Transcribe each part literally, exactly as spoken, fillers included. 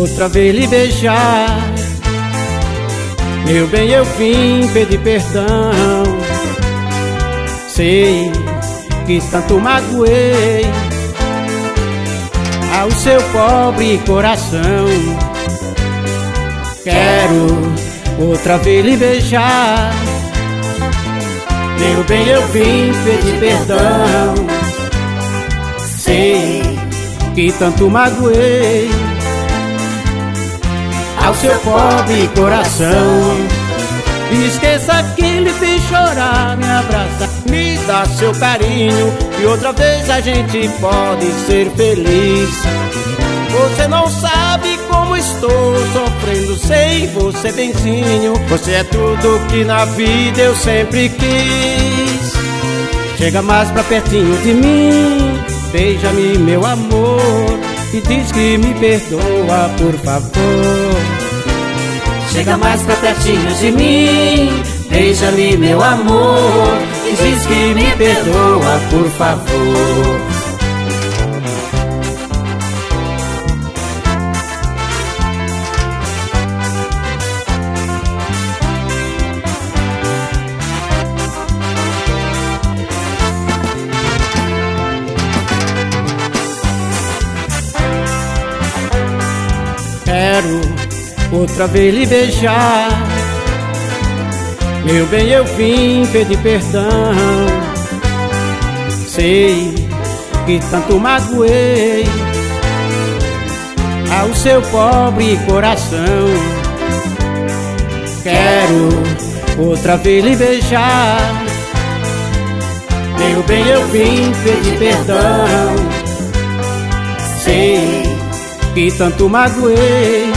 outra vez lhe beijar. Meu bem, eu vim pedir perdão. Sei que tanto magoei ao seu pobre coração. Quero outra vez lhe beijar. Meu bem, eu vim pedir perdão. Sei que tanto magoei ao seu pobre coração. Esqueça quem lhe fez chorar, me abraça, me dá seu carinho, e outra vez a gente pode ser feliz. Você não sabe como estou sofrendo sem você, benzinho. Você é tudo que na vida eu sempre quis. Chega mais pra pertinho de mim, beija-me, meu amor, e diz que me perdoa, por favor. Chega mais pra pertinho de mim, beija-me, meu amor, e diz que me perdoa, por favor. Quero outra vez lhe beijar. Meu bem, eu vim pedir perdão. Sei que tanto magoei ao seu pobre coração. Quero outra vez lhe beijar. Meu bem, eu vim pedir perdão. Sei que tanto magoei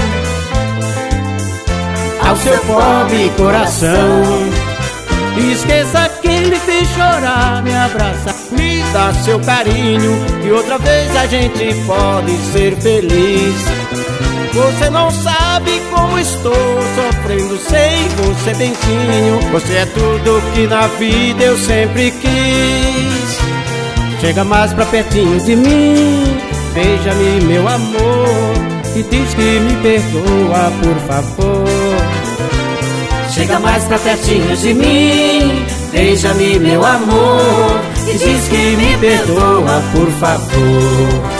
ao seu pobre coração. Esqueça quem lhe fez chorar, me abraça, me dá seu carinho, e outra vez a gente pode ser feliz. Você não sabe como estou sofrendo sem você, benzinho. Você é tudo que na vida eu sempre quis. Chega mais pra pertinho de mim, beija-me, meu amor, e diz que me perdoa, por favor. Chega mais pra pertinho de mim, beija-me, meu amor, e diz que me perdoa, por favor.